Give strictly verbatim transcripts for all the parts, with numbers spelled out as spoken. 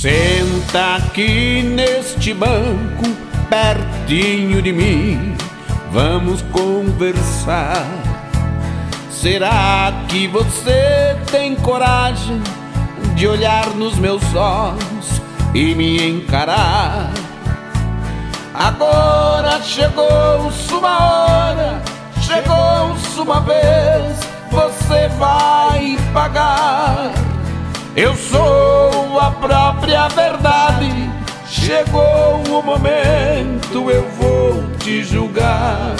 Senta aqui neste banco, pertinho de mim, vamos conversar. Será que você tem coragem de olhar nos meus olhos e me encarar? Agora chegou-se uma hora, chegou-se uma vez, você vai pagar. Eu sou a própria verdade, chegou o momento, eu vou te julgar.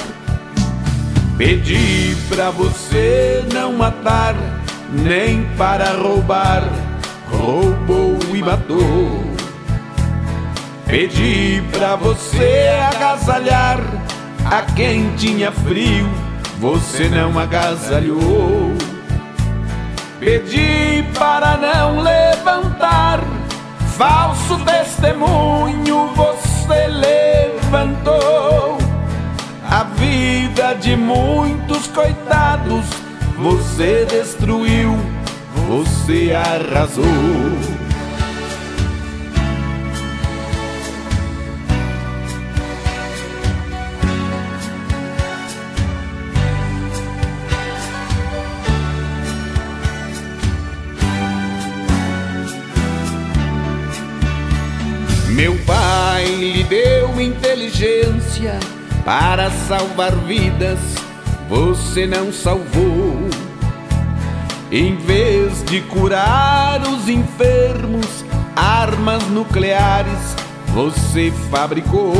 Pedi pra você não matar, nem para roubar, roubou e matou. Pedi pra você agasalhar a quem tinha frio, você não agasalhou. Pedi para não levantar falso testemunho, você levantou. A vida de muitos coitados você destruiu, você arrasou. Meu pai lhe deu inteligência para salvar vidas, você não salvou. Em vez de curar os enfermos, armas nucleares você fabricou.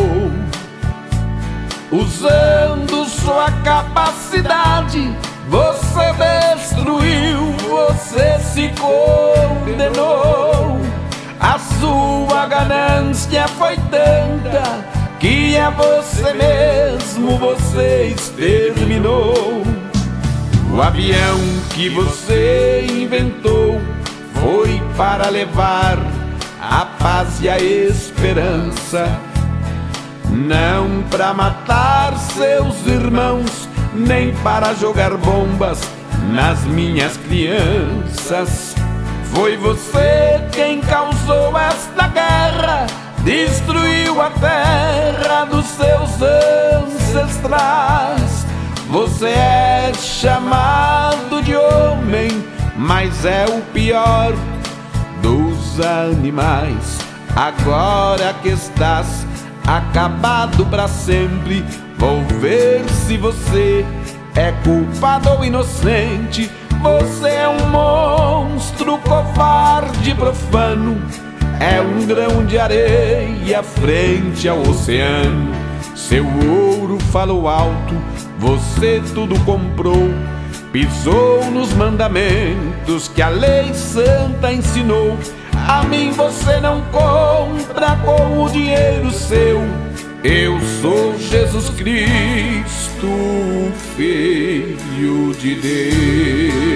Usando sua capacidade, você destruiu, você se condenou. A sua ganância foi tanta que a você mesmo você exterminou. O avião que você inventou foi para levar a paz e a esperança, não para matar seus irmãos, nem para jogar bombas nas minhas crianças. Foi você quem causou esta guerra, destruiu a terra dos seus ancestrais. Você é chamado de homem, mas é o pior dos animais. Agora que estás acabado para sempre, vou ver se você é culpado ou inocente. Você é um monstro covarde, profano, é um grão de areia frente ao oceano. Seu ouro falou alto, você tudo comprou, pisou nos mandamentos que a lei santa ensinou. A mim você não compra com o dinheiro seu. Eu sou Jesus Cristo, Filho de Deus.